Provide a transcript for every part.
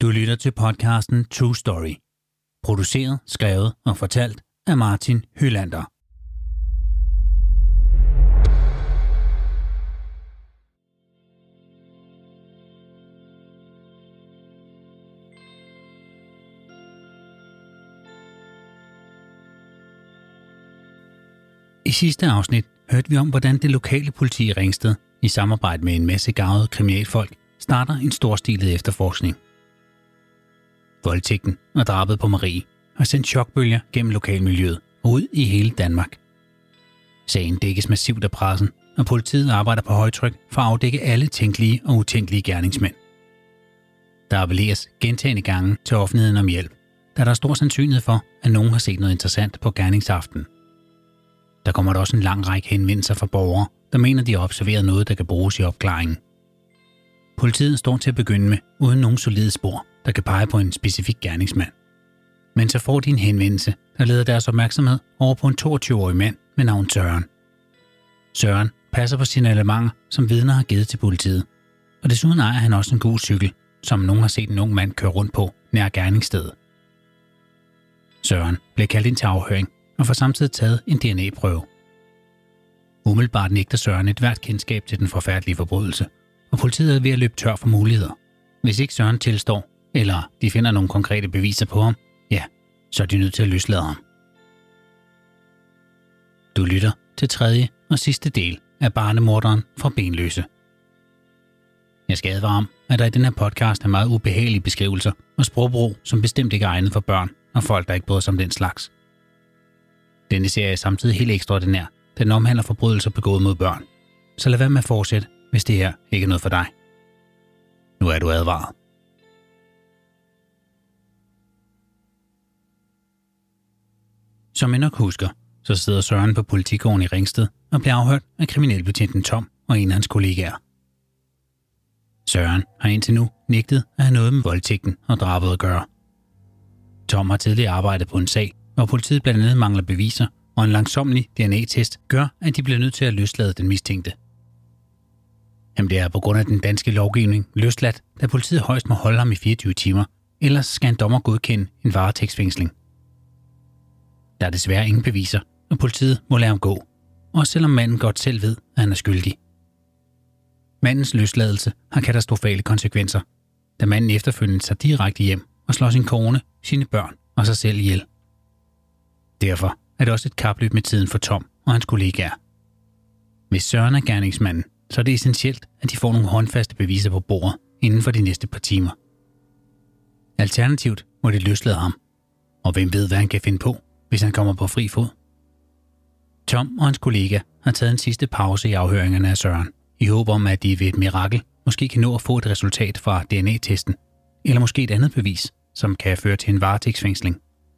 Du lytter til podcasten True Story. Produceret, skrevet og fortalt af Martin Hylander. I sidste afsnit hørte vi om, hvordan det lokale politi i Ringsted i samarbejde med en masse garvede kriminalfolk starter en storstilet efterforskning. Voldtægten og drabet på Marie har sendt chokbølger gennem lokalmiljøet og ud i hele Danmark. Sagen dækkes massivt af pressen, og politiet arbejder på højtryk for at afdække alle tænkelige og utænkelige gerningsmænd. Der appelleres gentagne gange til offentligheden om hjælp, da der er stor sandsynlighed for, at nogen har set noget interessant på gerningsaften. Der kommer der også en lang række henvendelser fra borgere, der mener, de har observeret noget, der kan bruges i opklaringen. Politiet står til at begynde med uden nogen solide spor, der kan pege på en specifik gerningsmand. Men så får de en henvendelse, der leder deres opmærksomhed over på en 22-årig mand med navn Søren. Søren passer på signalementer, som vidner har givet til politiet, og desuden ejer han også en god cykel, som nogen har set en ung mand køre rundt på nær gerningsstedet. Søren blev kaldt ind til afhøring og får samtidig taget en DNA-prøve. Umiddelbart nægter Søren et hvert kendskab til den forfærdelige forbrydelse, og politiet er ved at løbe tør for muligheder. Hvis ikke Søren tilstår, eller de finder nogle konkrete beviser på ham, ja, så er de nødt til at løslade ham. Du lytter til tredje og sidste del af Barnemorderen fra Benløse. Jeg skal advare om, at der i den her podcast er meget ubehagelige beskrivelser og sprogbrug, som bestemt ikke er egnet for børn og folk, der ikke bryder sig om den slags. Denne serie er samtidig helt ekstraordinær, da den omhandler forbrydelser begået mod børn. Så lad være med at fortsætte, hvis det her ikke er noget for dig. Nu er du advaret. Som I nok husker, så sidder Søren på politigården i Ringsted og bliver afhørt af kriminalbetjenten Tom og en af hans kollegaer. Søren har indtil nu nægtet at have noget med voldtægten og drabet at gøre. Tom har tidligere arbejdet på en sag, hvor politiet blandt andet mangler beviser, og en langsomlig DNA-test gør, at de bliver nødt til at løslade den mistænkte. Han bliver på grund af den danske lovgivning løsladt, da politiet højst må holde ham i 24 timer, ellers skal en dommer godkende en varetægtsfængsling. Der er desværre ingen beviser, og politiet må lade ham gå, også selvom manden godt selv ved, at han er skyldig. Mandens løsladelse har katastrofale konsekvenser, da manden efterfølgende tager direkte hjem og slår sin kone, sine børn og sig selv ihjel. Derfor er det også et kapløb med tiden for Tom og hans kollegaer. Hvis Søren er gerningsmanden, så er det essentielt, at de får nogle håndfaste beviser på bordet inden for de næste par timer. Alternativt må de løslade ham, og hvem ved, hvad han kan finde på, hvis han kommer på fri fod. Tom og hans kollega har taget en sidste pause i afhøringerne af Søren, i håb om, at de ved et mirakel måske kan nå at få et resultat fra DNA-testen, eller måske et andet bevis, som kan føre til en varetægtsfængsling.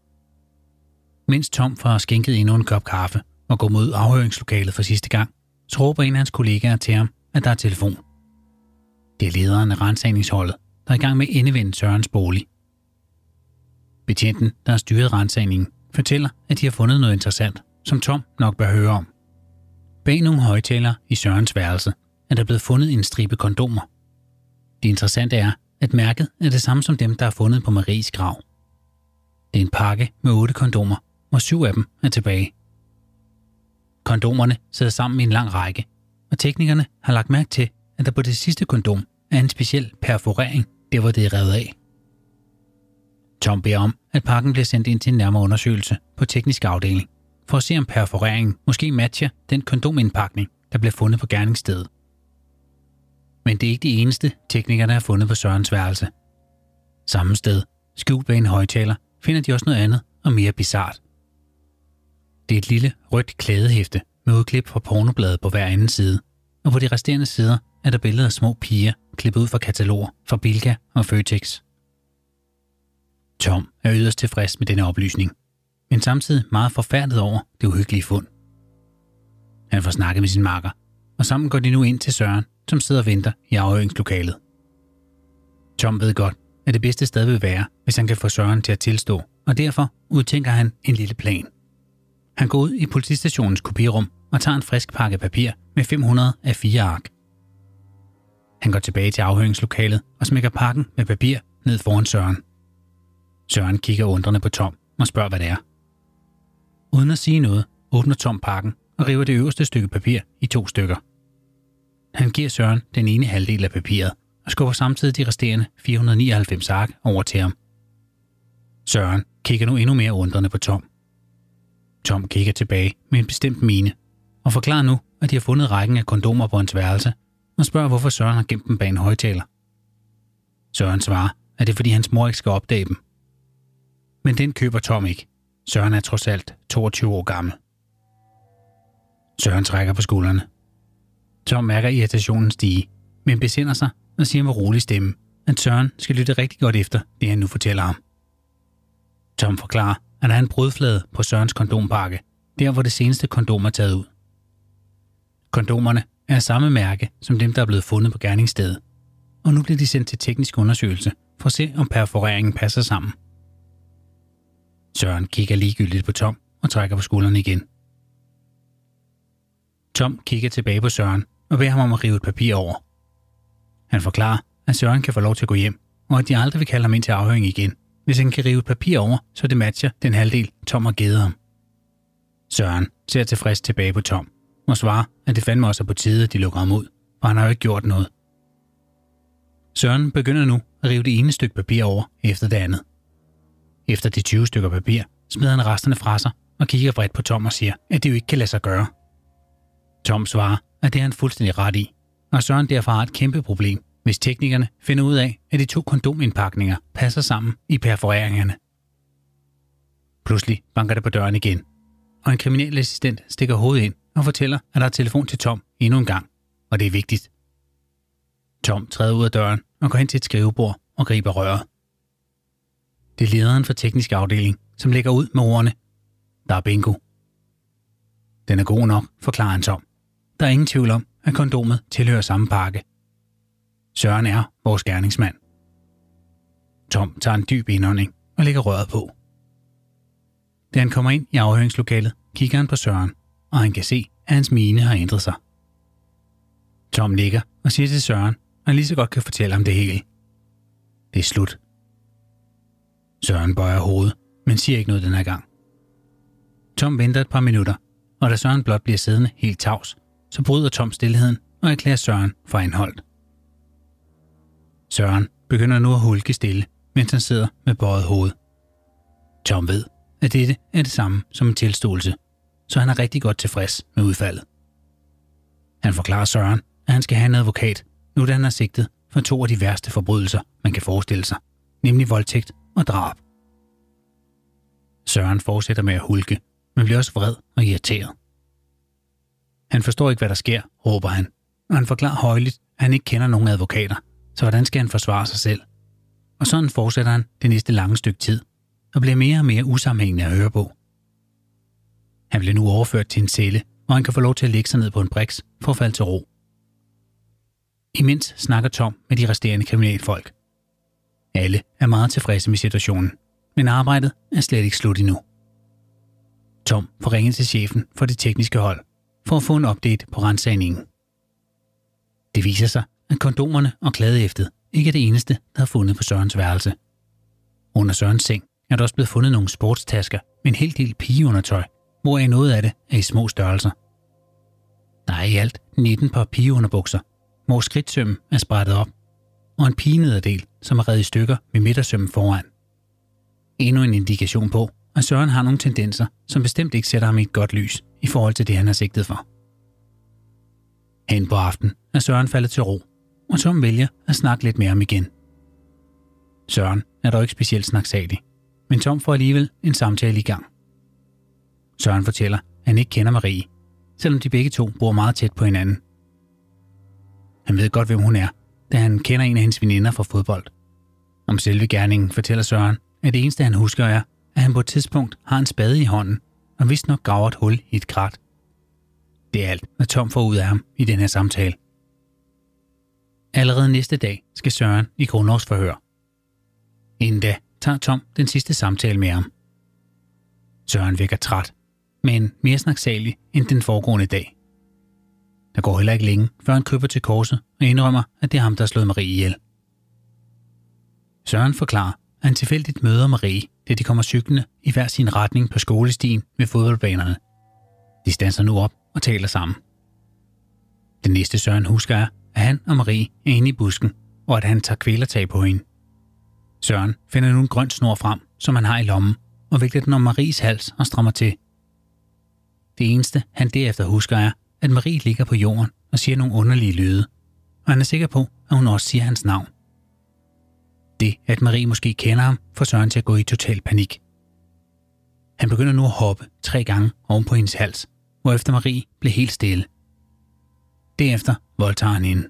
Mens Tom får skænket endnu en kop kaffe og går mod afhøringslokalet for sidste gang, så råber en af hans kollegaer til ham, at der er telefon. Det er lederen af ransagningsholdet, der er i gang med at indevende Sørens bolig. Betjenten, der har styret ransagningen, fortæller, at de har fundet noget interessant, som Tom nok bør høre om. Bag nogle højtalere i Sørens værelse er der blevet fundet en stribe kondomer. Det interessante er, at mærket er det samme som dem, der er fundet på Maries grav. Det er en pakke med 8 kondomer, og 7 af dem er tilbage. Kondomerne sidder sammen i en lang række, og teknikerne har lagt mærke til, at der på det sidste kondom er en speciel perforering, der hvor det er revet af. Tom beder om, at pakken bliver sendt ind til en nærmere undersøgelse på teknisk afdeling, for at se om perforeringen måske matcher den kondomindpakning, der blev fundet på gerningsstedet. Men det er ikke det eneste, teknikerne har fundet på Sørens værelse. Samme sted, skjult bag en højtaler, finder de også noget andet og mere bizart. Det er et lille rødt klædehæfte med udklip fra pornobladet på hver anden side, og på de resterende sider er der billeder af små piger klippet ud fra kataloger fra Bilka og Føtex. Tom er yderst tilfreds med denne oplysning, men samtidig meget forfærdet over det uhyggelige fund. Han får snakket med sin makker, og sammen går de nu ind til Søren, som sidder og venter i afhøringslokalet. Tom ved godt, at det bedste sted vil være, hvis han kan få Søren til at tilstå, og derfor udtænker han en lille plan. Han går ud i politistationens kopirum og tager en frisk pakke papir med 500 af 4 ark. Han går tilbage til afhøringslokalet og smækker pakken med papir ned foran Søren. Søren kigger undrende på Tom og spørger, hvad det er. Uden at sige noget, åbner Tom pakken og river det øverste stykke papir i 2 stykker. Han giver Søren den ene halvdel af papiret og skubber samtidig de resterende 499 ark over til ham. Søren kigger nu endnu mere undrende på Tom. Tom kigger tilbage med en bestemt mine og forklarer nu, at de har fundet rækken af kondomer på hans værelse og spørger, hvorfor Søren har gemt dem bag en højtaler. Søren svarer, at det er fordi hans mor ikke skal opdage dem. Men den køber Tom ikke. Søren er trods alt 22 år gammel. Søren trækker på skuldrene. Tom mærker irritationen stige, men besinder sig og siger med rolig stemme, at Søren skal lytte rigtig godt efter det, han nu fortæller ham. Tom forklarer, at der er en brudflade på Sørens kondompakke, der hvor det seneste kondom er taget ud. Kondomerne er af samme mærke som dem, der er blevet fundet på gerningsstedet, og nu bliver de sendt til teknisk undersøgelse for at se, om perforeringen passer sammen. Søren kigger ligegyldigt på Tom og trækker på skuldrene igen. Tom kigger tilbage på Søren og beder ham om at rive et papir over. Han forklarer, at Søren kan få lov til at gå hjem, og at de aldrig vil kalde ham ind til afhøring igen, hvis han kan rive et papir over, så det matcher den halvdel, Tom har givet ham. Søren ser tilfreds tilbage på Tom og svarer, at det fandme også er på tide, at de lukker ham ud, for han har jo ikke gjort noget. Søren begynder nu at rive det ene stykke papir over efter det andet. Efter de 20 stykker papir smider han resterne fra sig og kigger vredt på Tom og siger, at det jo ikke kan lade sig gøre. Tom svarer, at det er han fuldstændig ret i, og Søren derfor har et kæmpe problem, hvis teknikerne finder ud af, at de 2 kondomindpakninger passer sammen i perforeringerne. Pludselig banker det på døren igen, og en kriminalassistent stikker hovedet ind og fortæller, at der er telefon til Tom endnu en gang, og det er vigtigt. Tom træder ud af døren og går hen til et skrivebord og griber røret. Det er lederen for teknisk afdeling, som lægger ud med ordene, der er bingo. Den er god nok, forklarer han Tom. Der er ingen tvivl om, at kondomet tilhører samme pakke. Søren er vores gerningsmand. Tom tager en dyb indånding og lægger røret på. Da han kommer ind i afhøringslokalet, kigger han på Søren, og han kan se, at hans mine har ændret sig. Tom nikker og siger til Søren, at han lige så godt kan fortælle ham det hele. Det er slut. Søren bøjer hovedet, men siger ikke noget den her gang. Tom venter et par minutter, og da Søren blot bliver siddende helt tavs, så bryder Tom stilheden og erklærer Søren for anholdt. Søren begynder nu at hulke stille, mens han sidder med bøjet hoved. Tom ved, at dette er det samme som en tilståelse, så han er rigtig godt tilfreds med udfaldet. Han forklarer Søren, at han skal have en advokat, nu da han er sigtet for 2 af de værste forbrydelser, man kan forestille sig, nemlig voldtægt og drab. Søren fortsætter med at hulke, men bliver også vred og irriteret. Han forstår ikke, hvad der sker, råber han, og han forklarer højligt, at han ikke kender nogen advokater, så hvordan skal han forsvare sig selv? Og sådan fortsætter han det næste lange stykke tid, og bliver mere og mere usammenhængende at høre på. Han bliver nu overført til en celle, og han kan få lov til at lægge sig ned på en briks for at falde til ro. Imens snakker Tom med de resterende kriminalfolk. Alle er meget tilfredse med situationen, men arbejdet er slet ikke slut endnu. Tom får ringet til chefen for det tekniske hold for at få en update på ransagningen. Det viser sig, at kondomerne og kladehæftet ikke er det eneste, der er fundet på Sørens værelse. Under Sørens seng er der også blevet fundet nogle sportstasker med en hel del pigeundertøj, hvoraf noget af det er i små størrelser. Der er i alt 19 par pigeunderbukser, hvor skridtsømmen er sprættet op, og en pigenederdel, som er revet i stykker med midtersømmen foran. Endnu en indikation på, at Søren har nogle tendenser, som bestemt ikke sætter ham i et godt lys i forhold til det, han er sigtet for. Hen på aftenen er Søren faldet til ro, og Tom vælger at snakke lidt mere om igen. Søren er dog ikke specielt snaksalig, men Tom får alligevel en samtale i gang. Søren fortæller, at han ikke kender Marie, selvom de begge to bor meget tæt på hinanden. Han ved godt, hvem hun er, da han kender en af hendes veninder fra fodbold. Om selve gerningen fortæller Søren, at det eneste han husker er, at han på et tidspunkt har en spade i hånden, og vist nok graver et hul i et krat. Det er alt, hvad Tom får ud af ham i den her samtale. Allerede næste dag skal Søren i grundlovsforhør. Inden da tager Tom den sidste samtale med ham. Søren virker træt, men mere snaksalig end den foregående dag. Der går heller ikke længe, før han kryber til korset og indrømmer, at det er ham, der har slået Marie ihjel. Søren forklarer, at han tilfældigt møder Marie, da de kommer cyklende i hver sin retning på skolestien ved fodboldbanerne. De standser nu op og taler sammen. Det næste Søren husker er, at han og Marie er inde i busken, og at han tager kvælertag på hende. Søren finder nu en grøn snor frem, som han har i lommen, og vikler den om Maries hals og strammer til. Det eneste, han derefter husker er, at Marie ligger på jorden og siger nogle underlige lyde, og han er sikker på, at hun også siger hans navn. Det, at Marie måske kender ham, får Søren til at gå i total panik. Han begynder nu at hoppe 3 gange oven på hendes hals, hvorefter Marie bliver helt stille. Derefter voldtager han hende.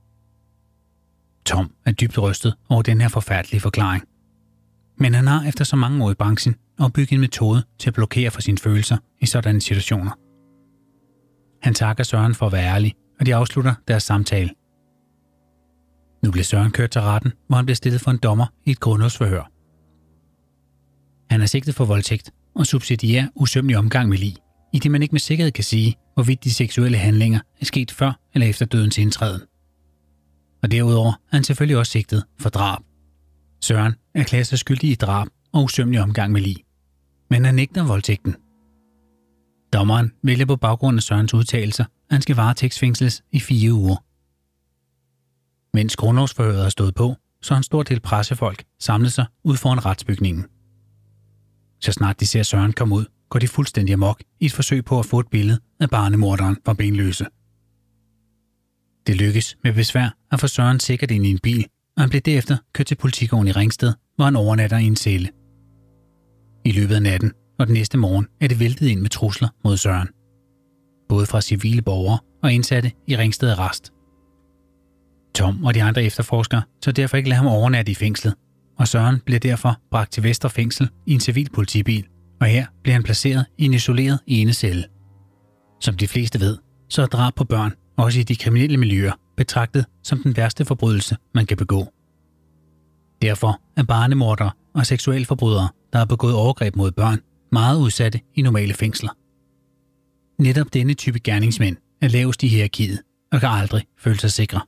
Tom er dybt rystet over den her forfærdelige forklaring. Men han har efter så mange år i branchen opbygget en metode til at blokere for sine følelser i sådanne situationer. Han takker Søren for at være ærlig, og de afslutter deres samtale. Nu bliver Søren kørt til retten, hvor han bliver stillet for en dommer i et grundlovsforhør. Han er sigtet for voldtægt og subsidiær usømmelig omgang med lig, i det man ikke med sikkerhed kan sige, hvorvidt de seksuelle handlinger er sket før eller efter dødens indtræden. Og derudover er han selvfølgelig også sigtet for drab. Søren erklærer sig skyldig i drab og usømmelig omgang med lig, men han nægter voldtægten. Dommeren vælger på baggrund af Sørens udtalelser, at han skal varetægtsfængsles i 4 uger. Mens grundlovsforhøret har stået på, så har en stor del pressefolk samlet sig ud foran retsbygningen. Så snart de ser Søren komme ud, går de fuldstændig amok i et forsøg på at få et billede af barnemorderen fra Benløse. Det lykkes med besvær at få Søren sikkert ind i en bil, og han bliver derefter kørt til politigården i Ringsted, hvor han overnatter i en celle. I løbet af natten og den næste morgen er det væltet ind med trusler mod Søren. Både fra civile borgere og indsatte i Ringsted Arrest. Tom og de andre efterforskere så derfor ikke lade ham overnatte i fængslet, og Søren bliver derfor bragt til Vestre Fængsel i en civil politibil, og her bliver han placeret i en isoleret enecelle. Som de fleste ved, så er drab på børn, også i de kriminelle miljøer, betragtet som den værste forbrydelse, man kan begå. Derfor er barnemordere og seksualforbrydere, der har begået overgreb mod børn, meget udsatte i normale fængsler. Netop denne type gerningsmænd er lavest i hierarkiet og kan aldrig føle sig sikre.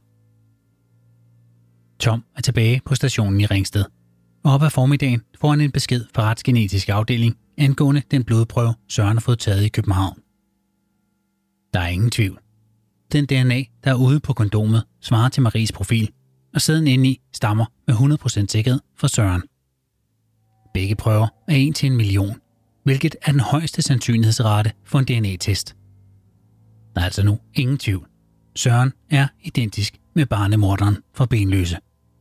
Tom er tilbage på stationen i Ringsted, og op ad formiddagen får han en besked fra retsgenetisk afdeling angående den blodprøve, Søren har fået taget i København. Der er ingen tvivl. Den DNA, der er ude på kondomet, svarer til Maries profil, og sæden indeni stammer med 100% sikkerhed fra Søren. Begge prøver er 1 til 1 million, hvilket er den højeste sandsynlighedsrate for en DNA-test. Der er altså nu ingen tvivl. Søren er identisk med barnemorderen fra Benløse.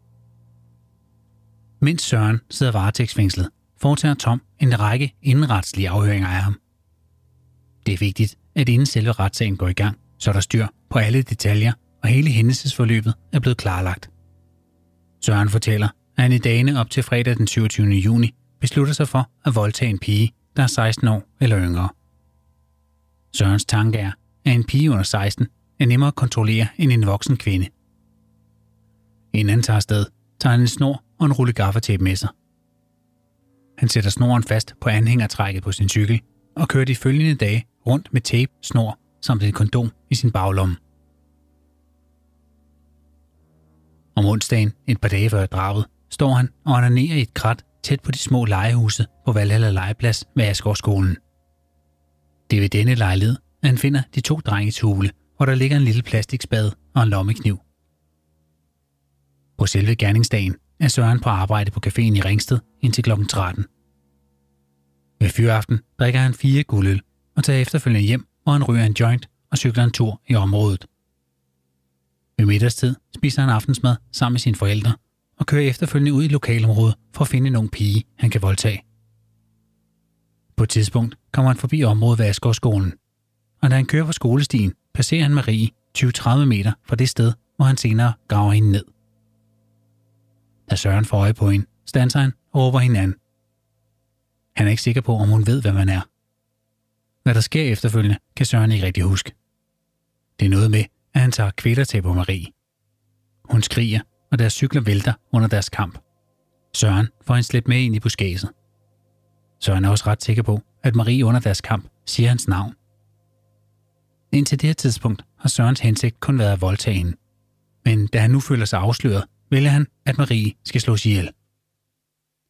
Mens Søren sidder varetægtsfængslet, foretager Tom en række indenretslige afhøringer af ham. Det er vigtigt, at inden selve retssagen går i gang, så er der styr på alle detaljer, og hele hændelsesforløbet er blevet klarlagt. Søren fortæller, at han i dagene op til fredag den 27. juni beslutter sig for at voldtage en pige, der er 16 år eller yngre. Sørens tanke er, at en pige under 16 er nemmere at kontrollere end en voksen kvinde. Inden han tager afsted, tager han en snor og en rulle gaffatape med sig. Han sætter snoren fast på anhængertrækket på sin cykel og kører de følgende dage rundt med tape, snor samt et kondom i sin baglomme. Om onsdagen, et par dage før drabet, står han og onanerer i et krat tæt på de små legehuse på Valhalla Legeplads ved Asgårdsskolen. Det er ved denne lejlighed, at han finder de 2 drenges hule, hvor der ligger en lille plastikspade og en lommekniv. På selve gerningsdagen er Søren på arbejde på caféen i Ringsted indtil kl. 13. Ved fyraften drikker han 4 guldøl og tager efterfølgende hjem, hvor han ryger en joint og cykler en tur i området. Ved middagstid spiser han aftensmad sammen med sine forældre og kører efterfølgende ud i lokalområdet for at finde en ung pige, han kan voldtage. På et tidspunkt kommer han forbi området ved Asgårdsskolen, og da han kører på skolestien, passerer han Marie 20-30 meter fra det sted, hvor han senere graver hende ned. Da Søren får øje på hende, standser han og råber hende an. Han er ikke sikker på, om hun ved, hvem han er. Hvad der sker efterfølgende, kan Søren ikke rigtig huske. Det er noget med, at han tager kvælertag på Marie. Hun skriger, og deres cykler vælter under deres kamp. Søren får hende slæbt med ind i buskadset. Søren er også ret sikker på, at Marie under deres kamp siger hans navn. Indtil det her tidspunkt har Sørens hensigt kun været at voldtage hende. Men da han nu føler sig afsløret, vælger han, at Marie skal slås ihjel.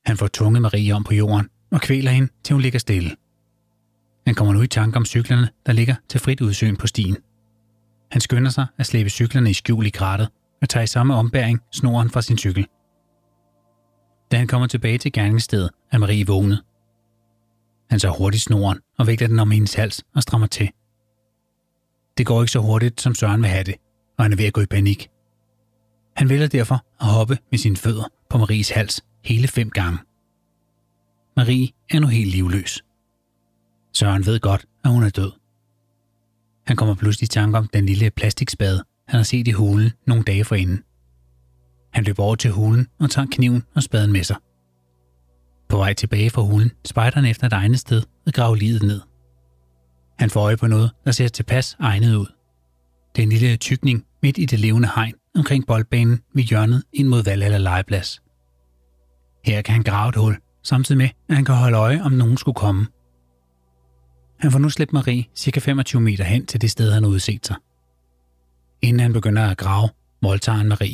Han får tvunget Marie om på jorden og kvæler hende, til hun ligger stille. Han kommer nu i tanke om cyklerne, der ligger til frit udsyn på stien. Han skynder sig at slæbe cyklerne i skjul i krattet og tager i samme ombæring snoren fra sin cykel. Da han kommer tilbage til gerningsstedet, er Marie vågnet. Han tager hurtigt snoren og vikler den om hendes hals og strammer til. Det går ikke så hurtigt, som Søren vil have det, og han er ved at gå i panik. Han vælger derfor at hoppe med sine fødder på Maries hals hele 5 gange. Marie er nu helt livløs. Søren ved godt, at hun er død. Han kommer pludselig i tanke om den lille plastikspade, han har set i hulen nogle dage forinden. Han løber over til hulen og tager kniven og spaden med sig. På vej tilbage fra hulen spejder han efter et egnet sted og graver liget ned. Han får øje på noget, der ser tilpas egnet ud. Det er en lille tykning midt i det levende hegn omkring boldbanen ved hjørnet ind mod Valhalla legeplads. Her kan han grave et hul, samtidig med, at han kan holde øje, om nogen skulle komme. Han får nu slæbt Marie ca. 25 meter hen til det sted, han har udset sig. Inden han begynder at grave, voldtager han Marie.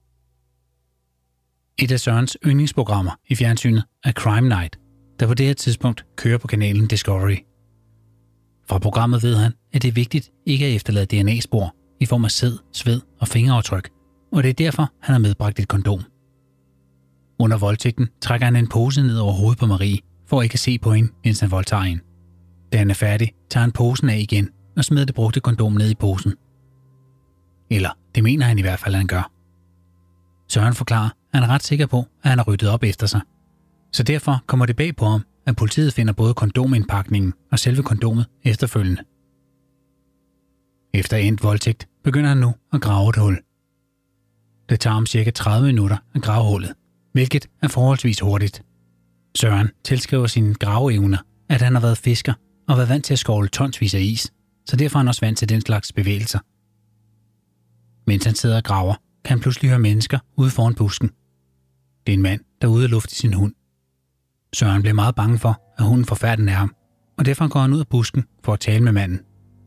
Et af Sørens yndlingsprogrammer i fjernsynet er Crime Night, der på det her tidspunkt kører på kanalen Discovery. Fra programmet ved han, at det er vigtigt ikke at efterlade DNA-spor i form af sæd, sved og fingeraftryk, og det er derfor, han har medbragt et kondom. Under voldtægten trækker han en pose ned over hovedet på Marie, for ikke at se på hende, mens han voldtager hende. Da han er færdig, tager han posen af igen og smider det brugte kondom ned i posen. Eller det mener han i hvert fald, at han gør. Søren forklarer, at han er ret sikker på, at han har ryddet op efter sig. Så derfor kommer det bag på ham, at politiet finder både kondomindpakningen og selve kondomet efterfølgende. Efter endt voldtægt begynder han nu at grave et hul. Det tager ham cirka 30 minutter at grave hullet, hvilket er forholdsvis hurtigt. Søren tilskriver sine graveevner, at han har været fisker og været vant til at skovle tonsvis af is, så derfor er han også vant til den slags bevægelser. Mens han sidder og graver, kan han pludselig høre mennesker ude foran busken. Det er en mand, der er ude at lufte sin hund. Søren bliver meget bange for, at hunden får færden af ham, og derfor går han ud af busken for at tale med manden.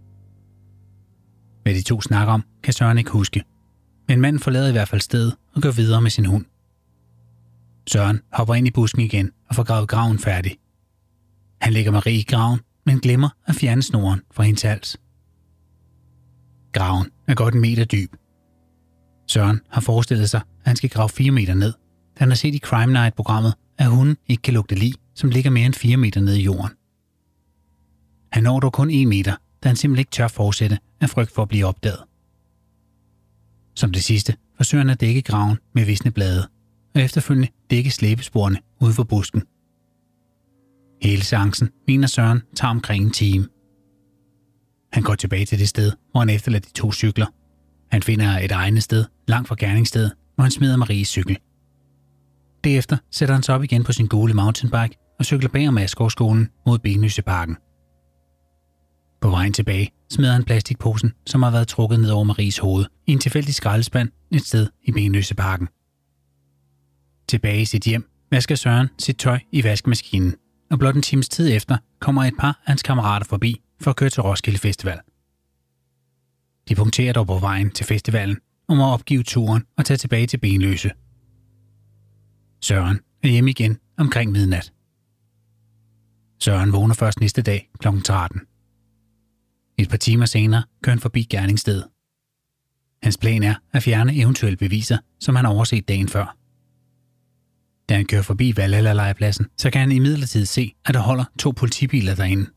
Hvad de to snakker om, kan Søren ikke huske, men manden forlader i hvert fald stedet og går videre med sin hund. Søren hopper ind i busken igen og får gravet graven færdig. Han lægger Marie i graven, men glemmer at fjerne snoren fra hendes hals. Graven er godt 1 meter dyb. Søren har forestillet sig, at han skal grave 4 meter ned, da han har set i Crime Night-programmet, at hunden ikke kan lugte lig, som ligger mere end 4 meter ned i jorden. Han når dog kun 1 meter, da han simpelthen ikke tør fortsætte af frygt for at blive opdaget. Som det sidste forsøger han at dække graven med visne blade, og efterfølgende dække slæbesporene ude for busken. Hele seancen, mener Søren, tager omkring 1 time. Han går tilbage til det sted, hvor han efterlader de 2 cykler. Han finder et egnet sted langt fra gerningsstedet, hvor han smider Maries cykel. Derefter sætter han sig op igen på sin gule mountainbike og cykler bag om Askovskolen mod Benløseparken. På vejen tilbage smider han plastikposen, som har været trukket ned over Maries hoved, i en tilfældig skraldespand et sted i Benløseparken. Tilbage i sit hjem vasker Søren sit tøj i vaskemaskinen, og blot en times tid efter kommer et par af hans kammerater forbi for at køre til Roskilde Festival. De punkterer dog på vejen til festivalen og må opgive turen og tage tilbage til Benløse. Søren er hjemme igen omkring midnat. Søren vågner først næste dag kl. 13. Et par timer senere kører han forbi gerningsstedet. Hans plan er at fjerne eventuelle beviser, som han har overset dagen før. Da han kører forbi Valhalla-lejrpladsen, så kan han imidlertid se, at der holder 2 politibiler derinde.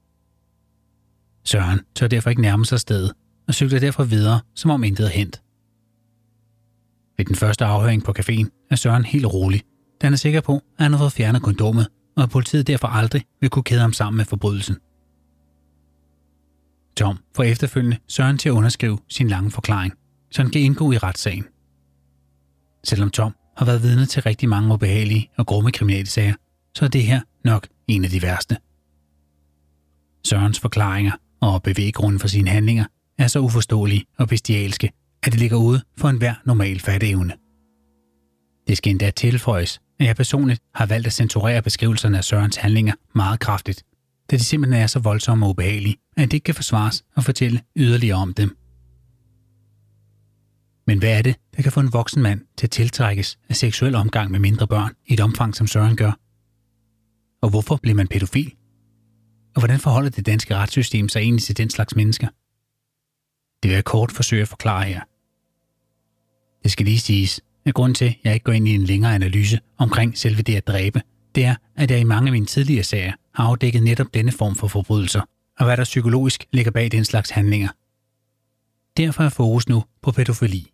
Søren tør derfor ikke nærme sig stedet, og cykler derfor videre, som om intet er hent. Ved den første afhøring på caféen er Søren helt rolig, da han er sikker på, at han har fået fjernet kondomet, og at politiet derfor aldrig vil kunne kæde ham sammen med forbrydelsen. Tom får efterfølgende Søren til at underskrive sin lange forklaring, så han kan indgå i retssagen. Selvom Tom har været vidne til rigtig mange ubehagelige og grumme kriminelle sager, så er det her nok en af de værste. Sørens forklaringer og bevæggrunden for sine handlinger er så uforståelige og bestialske, at det ligger ude for enhver normal fatteevne. Det skal endda tilføjes, at jeg personligt har valgt at censurere beskrivelserne af Sørens handlinger meget kraftigt, da de simpelthen er så voldsomme og ubehagelige, at det ikke kan forsvares at fortælle yderligere om dem. Men hvad er det, der kan få en voksen mand til at tiltrækkes af seksuel omgang med mindre børn i et omfang, som Søren gør? Og hvorfor bliver man pædofil? Og hvordan forholder det danske retssystem sig egentlig til den slags mennesker? Det vil jeg kort forsøge at forklare her. Det skal lige siges, at grunden til, at jeg ikke går ind i en længere analyse omkring selve det at dræbe, det er, at jeg i mange af mine tidligere sager har afdækket netop denne form for forbrydelser, og hvad der psykologisk ligger bag den slags handlinger. Derfor er fokus nu på pædofili.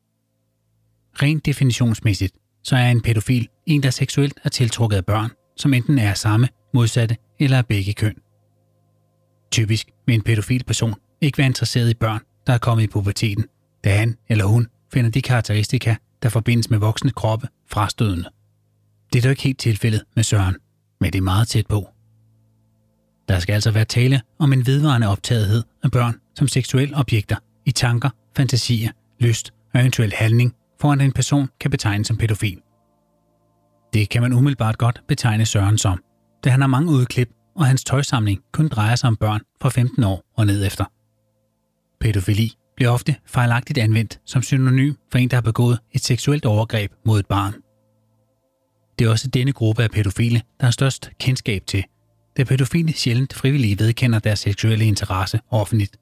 Rent definitionsmæssigt, så er en pædofil en, der seksuelt er tiltrukket af børn, som enten er samme, modsatte eller af begge køn. Typisk vil en pædofil person ikke være interesseret i børn, der er kommet i puberteten, da han eller hun finder de karakteristika, der forbindes med voksne kroppe, frastødende. Det er dog ikke helt tilfældet med Søren, men det er meget tæt på. Der skal altså være tale om en vedvarende optagethed af børn som seksuelle objekter i tanker, fantasier, lyst og eventuel handling, for at en person kan betegnes som pædofil. Det kan man umiddelbart godt betegne Søren som, da han har mange udklip, og hans tøjsamling kun drejer sig om børn fra 15 år og ned efter. Pædofili bliver ofte fejlagtigt anvendt som synonym for en, der har begået et seksuelt overgreb mod et barn. Det er også denne gruppe af pædofile, der har størst kendskab til, da pædofile sjældent frivillige vedkender deres seksuelle interesse offentligt.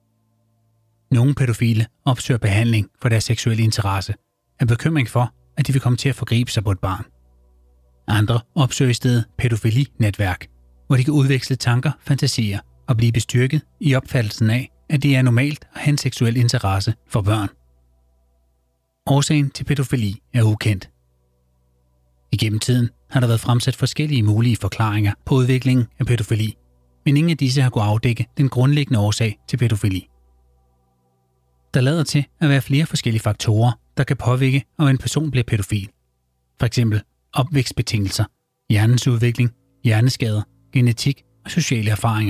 Nogle pædofile opsøger behandling for deres seksuelle interesse af bekymring for, at de vil komme til at forgribe sig på et barn. Andre opsøger i stedet pædofili-netværk, hvor de kan udveksle tanker, fantasier og blive bestyrket i opfattelsen af, at det er normalt at have en seksuel interesse for børn. Årsagen til pædofili er ukendt. Igennem tiden har der været fremsat forskellige mulige forklaringer på udviklingen af pædofili, men ingen af disse har kunnet afdække den grundlæggende årsag til pædofili. Der lader til at være flere forskellige faktorer, der kan påvirke, om en person bliver pædofil. For eksempel opvækstbetingelser, hjernens udvikling, hjerneskader, genetik og sociale erfaringer.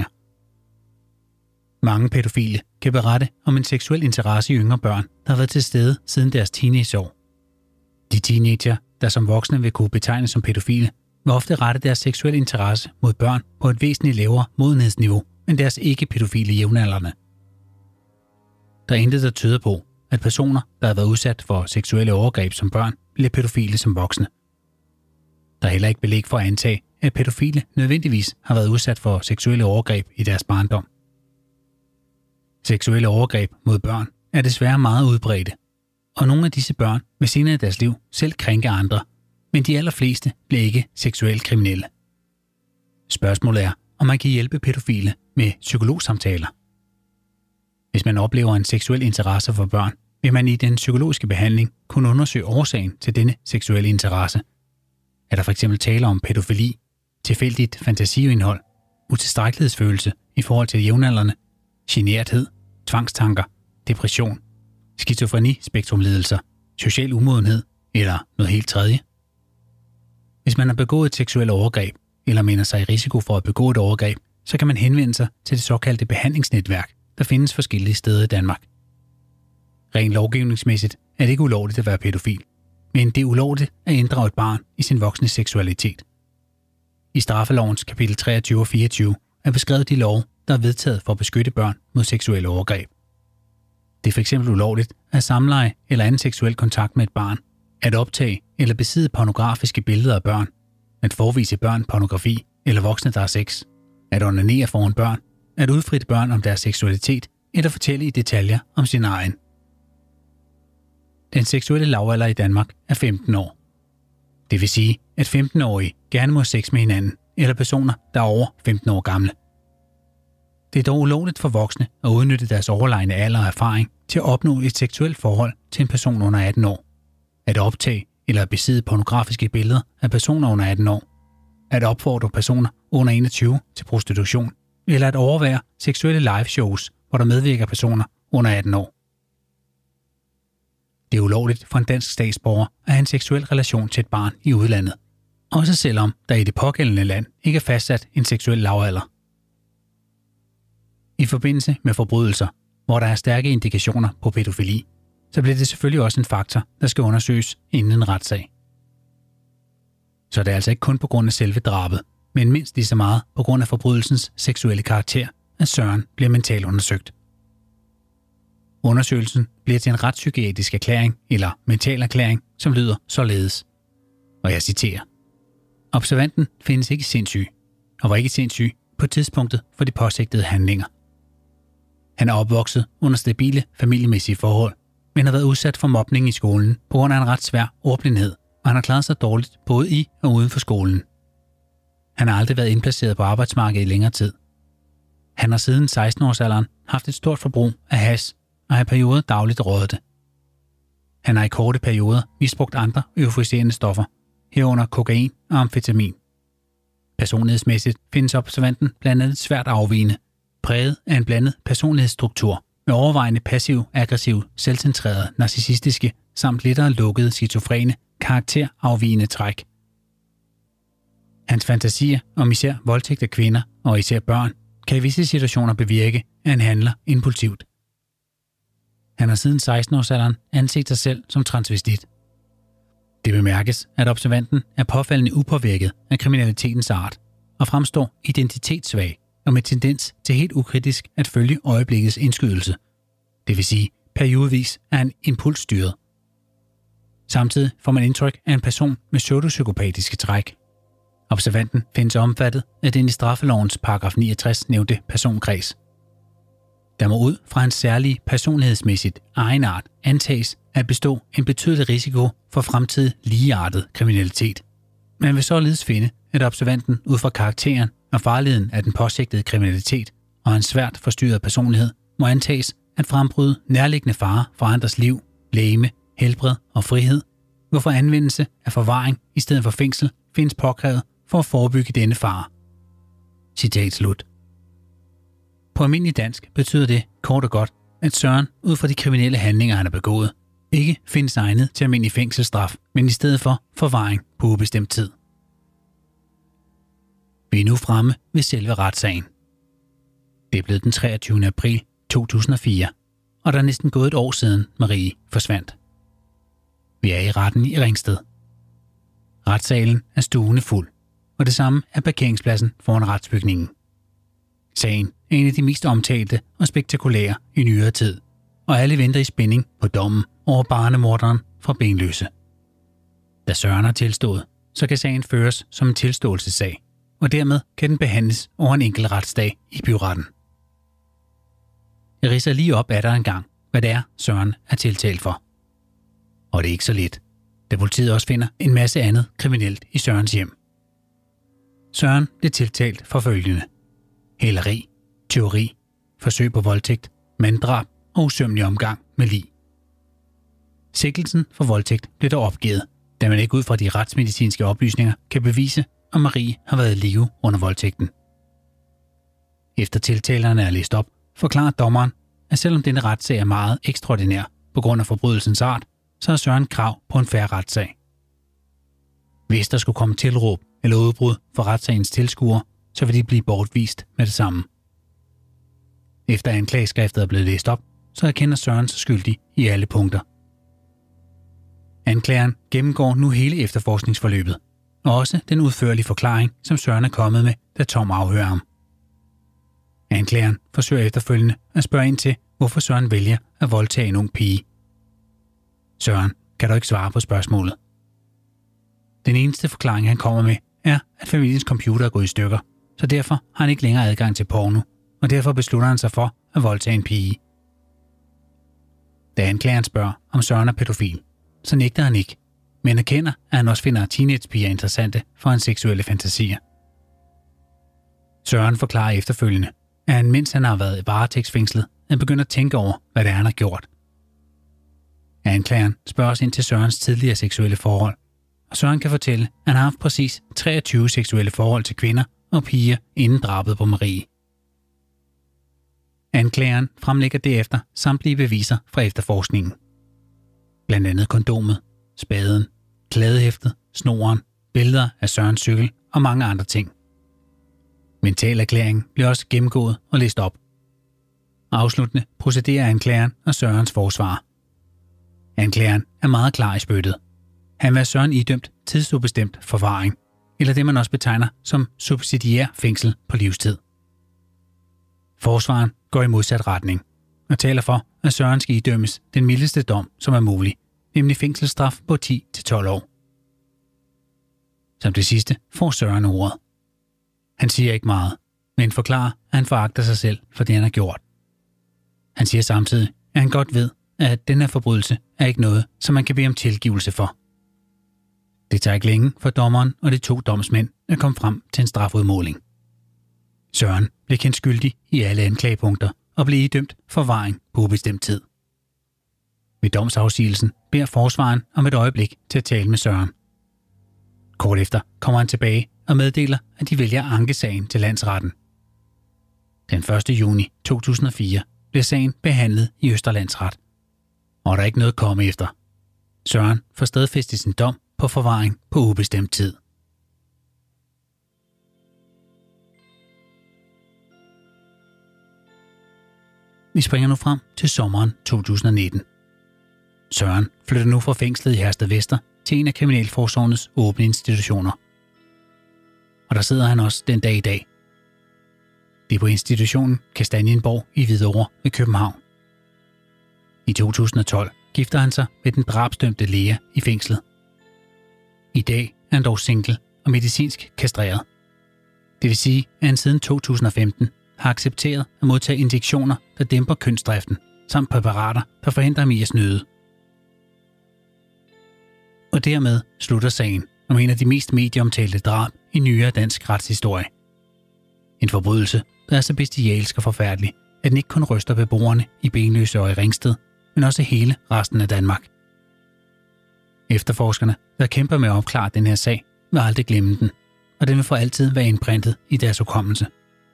Mange pædofile kan berette om en seksuel interesse i yngre børn, der har været til stede siden deres teenageår. De teenager, der som voksne vil kunne betegnes som pædofile, vil ofte rette deres seksuelle interesse mod børn på et væsentligt lavere modenhedsniveau end deres ikke-pædofile jævnaldrende. Der er intet, der tyder på, at personer, der har været udsat for seksuelle overgreb som børn, bliver pædofile som voksne. Der er heller ikke belæg for at antage, at pædofile nødvendigvis har været udsat for seksuelle overgreb i deres barndom. Seksuelle overgreb mod børn er desværre meget udbredte, og nogle af disse børn vil senere i deres liv selv krænke andre, men de allerfleste bliver ikke seksuelt kriminelle. Spørgsmålet er, om man kan hjælpe pædofile med psykologsamtaler. Hvis man oplever en seksuel interesse for børn, vil man i den psykologiske behandling kunne undersøge årsagen til denne seksuelle interesse. Er der f.eks. tale om pædofili, tilfældigt fantasiindhold, utilstrækkelighedsfølelse i forhold til jævnaldrende, generthed, tvangstanker, depression, skizofreni-spektrumlidelser, social umodenhed eller noget helt tredje? Hvis man har begået et seksuelt overgreb eller mener sig i risiko for at begå et overgreb, så kan man henvende sig til det såkaldte behandlingsnetværk, der findes forskellige steder i Danmark. Rent lovgivningsmæssigt er det ikke ulovligt at være pædofil, men det er ulovligt at inddrage et barn i sin voksne seksualitet. I straffelovens kapitel 23 og 24 er beskrevet de love, der er vedtaget for at beskytte børn mod seksuelle overgreb. Det er f.eks. ulovligt at samleje eller anden seksuel kontakt med et barn, at optage eller besidde pornografiske billeder af børn, at forevise børn pornografi eller voksne, der har sex, at onanere foran børn, at udfritte børn om deres seksualitet eller fortælle i detaljer om sin egen. Den seksuelle lavalder i Danmark er 15 år. Det vil sige, at 15-årige gerne må have sex med hinanden eller personer, der er over 15 år gamle. Det er dog ulovligt for voksne at udnytte deres overlegne alder og erfaring til at opnå et seksuelt forhold til en person under 18 år, at optage eller at besidde pornografiske billeder af personer under 18 år, at opfordre personer under 21 til prostitution, eller at overvære seksuelle liveshows, hvor der medvirker personer under 18 år. Det er ulovligt for en dansk statsborger at have en seksuel relation til et barn i udlandet, også selvom der i det pågældende land ikke er fastsat en seksuel lavalder. I forbindelse med forbrydelser, hvor der er stærke indikationer på pædofili, så bliver det selvfølgelig også en faktor, der skal undersøges inden en retssag. Så det er altså ikke kun på grund af selve drabet, men mindst lige så meget på grund af forbrydelsens seksuelle karakter, at Søren bliver mentalt undersøgt. Undersøgelsen bliver til en retspsykiatrisk erklæring eller mentalerklæring, som lyder således. Og jeg citerer. Observanten findes ikke sindssyg, og var ikke sindssyg på tidspunktet for de påsigtede handlinger. Han er opvokset under stabile familiemæssige forhold, men har været udsat for mobning i skolen på grund af en ret svær ordblindhed, og han har klaret sig dårligt både i og uden for skolen. Han har aldrig været indplaceret på arbejdsmarkedet i længere tid. Han har siden 16-årsalderen haft et stort forbrug af hash og har i perioder dagligt røget det. Han har i korte perioder misbrugt andre euforiserende stoffer, herunder kokain og amfetamin. Personlighedsmæssigt findes observanten blandt andet svært afvigende, præget af en blandet personlighedsstruktur med overvejende passiv-aggressiv, selvcentrerede, narcissistiske samt lettere lukkede skizofrene karakterafvigende træk. Hans fantasier om især voldtægt af kvinder og især børn kan i visse situationer bevirke, at han handler impulsivt. Han har siden 16-årsalderen anset sig selv som transvestit. Det bemærkes, at observanten er påfaldende upåvirket af kriminalitetens art og fremstår identitetssvag og med tendens til helt ukritisk at følge øjeblikkets indskydelse. Det vil sige, periodevis er han impulsstyret. Samtidig får man indtryk af en person med pseudopsykopatiske træk. Observanten findes omfattet af den i straffelovens paragraf 69 nævnte personkreds. Der må ud fra hans særlige personlighedsmæssigt egenart antages at bestå en betydelig risiko for fremtidig ligeartet kriminalitet. Man vil således finde, at observanten ud fra karakteren og farligheden af den påsigtede kriminalitet og en svært forstyrret personlighed må antages at frembryde nærliggende fare for andres liv, legeme, helbred og frihed, hvorfor anvendelse af forvaring i stedet for fængsel findes påkrævet for at forebygge denne fare. Citat slut. På almindelig dansk betyder det kort og godt, at Søren ud fra de kriminelle handlinger, han har begået, ikke findes egnet til almindelig fængselsstraf, men i stedet for forvaring på ubestemt tid. Vi er nu fremme ved selve retssagen. Det er blevet den 23. april 2004, og der er næsten gået et år siden Marie forsvandt. Vi er i retten i Ringsted. Retssalen er stuende fuld, og det samme er parkeringspladsen foran retsbygningen. Sagen er en af de mest omtalte og spektakulære i nyere tid, og alle venter i spænding på dommen over barnemorderen fra Benløse. Da Søren har tilstået, så kan sagen føres som en tilståelsessag, og dermed kan den behandles over en enkelt retsdag i byretten. Jeg ridser lige op af dig en gang, hvad det er, Søren er tiltalt for. Og det er ikke så lidt, da politiet også finder en masse andet kriminelt i Sørens hjem. Søren blev tiltalt for følgende: hæleri, tyveri, forsøg på voldtægt, manddrab og usømmelig omgang med lig. Sigtelsen for voldtægt blev dog opgivet, da man ikke ud fra de retsmedicinske oplysninger kan bevise, om Marie har været i live under voldtægten. Efter tiltalerne er læst op, forklarer dommeren, at selvom denne retssag er meget ekstraordinær på grund af forbrydelsens art, så har Søren krav på en fair retssag. Hvis der skulle komme tilråb eller udbrud for retssagens tilskuere, så vil de blive bortvist med det samme. Efter anklageskriftet er blevet læst op, så erkender Søren sig skyldig i alle punkter. Anklageren gennemgår nu hele efterforskningsforløbet, og også den udførlige forklaring, som Søren er kommet med, da Tom afhører ham. Anklageren forsøger efterfølgende at spørge ind til, hvorfor Søren vælger at voldtage en ung pige. Søren kan dog ikke svare på spørgsmålet. Den eneste forklaring, han kommer med, er, at familiens computer er gået i stykker, så derfor har han ikke længere adgang til porno, og derfor beslutter han sig for at voldtage en pige. Da anklageren spørger, om Søren er pædofil, så nægter han ikke, men erkender, at han også finder teenagepiger interessante for hans seksuelle fantasier. Søren forklarer efterfølgende, at han, mens han har været varetægtsfængslet, er begyndt at tænke over, hvad det er, han har gjort. Anklageren spørger os ind til Sørens tidligere seksuelle forhold, og Søren kan fortælle, at han har haft præcis 23 seksuelle forhold til kvinder og piger inden drabet på Marie. Anklageren fremlægger derefter samtlige beviser fra efterforskningen. Blandt andet kondomet, spaden, klædehæftet, snoren, billeder af Sørens cykel og mange andre ting. Mentalerklæringen bliver også gennemgået og læst op. Afsluttende procederer anklageren og Sørens forsvar. Anklageren er meget klar i spyttet. Han vil have Søren idømt tidsubestemt forvaring, eller det man også betegner som subsidiær fængsel på livstid. Forsvaren går i modsat retning. og taler for, at Søren skal idømmes den mildeste dom, som er mulig, nemlig fængselsstraf på 10-12 år. Som det sidste får Søren ordet. Han siger ikke meget, men forklarer, at han foragter sig selv for det, han har gjort. Han siger samtidig, at han godt ved, at den her forbrydelse er ikke noget, som man kan bede om tilgivelse for. Det tager ikke længe for dommeren og de 2 domsmænd at komme frem til en strafudmåling. Søren blev kendt skyldig i alle anklagepunkter og blev idømt forvaring på ubestemt tid. Ved domsafsigelsen beder forsvareren om et øjeblik til at tale med Søren. Kort efter kommer han tilbage og meddeler, at de vælger ankesagen til landsretten. Den 1. juni 2004 blev sagen behandlet i Østre Landsret, og der er ikke noget at komme efter. Søren får stadfæstet sin dom på forvaring på ubestemt tid. Vi springer nu frem til sommeren 2019. Søren flytter nu fra fængslet i Herstedvester til en af kriminalforsorgens åbne institutioner. Og der sidder han også den dag i dag. Det er på institutionen Kastanienborg i Hvidovre ved København. I 2012 gifter han sig med den drabsdømte Lea i fængslet. I dag er han dog single og medicinsk kastreret. Det vil sige, at han siden 2015 har accepteret at modtage injektioner, der dæmper kønsdriften, samt præparater, der forhindrer ham i at snyde. Og dermed slutter sagen om en af de mest medieomtalte drab i nyere dansk retshistorie. En forbrydelse, der er så bestialsk og forfærdelig, at den ikke kun ryster beboerne i Benløse og i Ringsted, men også hele resten af Danmark. Efterforskerne, der kæmper med at opklare den her sag, vil aldrig glemme den, og den vil for altid være indprintet i deres hukommelse.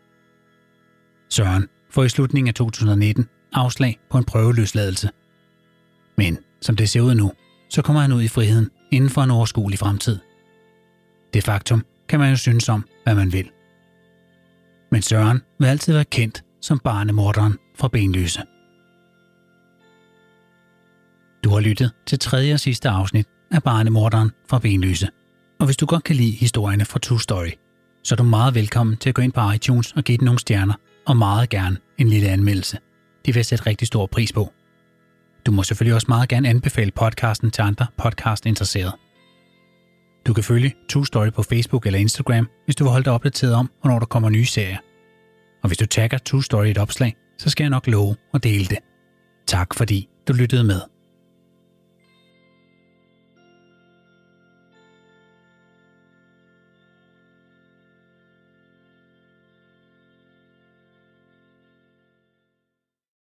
Søren får i slutningen af 2019 afslag på en prøveløsladelse. Men som det ser ud nu, så kommer han ud i friheden inden for en overskuelig fremtid. Det faktum kan man jo synes om, hvad man vil. Men Søren vil altid være kendt som barnemorderen fra Benløse. Du har lyttet til 3. og sidste afsnit af Barnemorderen fra Benløse. Og hvis du godt kan lide historierne fra True Story, så er du meget velkommen til at gå ind på iTunes og give den nogle stjerner, og meget gerne en lille anmeldelse. Det vil jeg sætte rigtig stor pris på. Du må selvfølgelig også meget gerne anbefale podcasten til andre podcast-interesserede. Du kan følge True Story på Facebook eller Instagram, hvis du vil holde dig opdateret om, hvornår der kommer nye serier. Og hvis du tagger True Story et opslag, så skal jeg nok love at dele det. Tak fordi du lyttede med.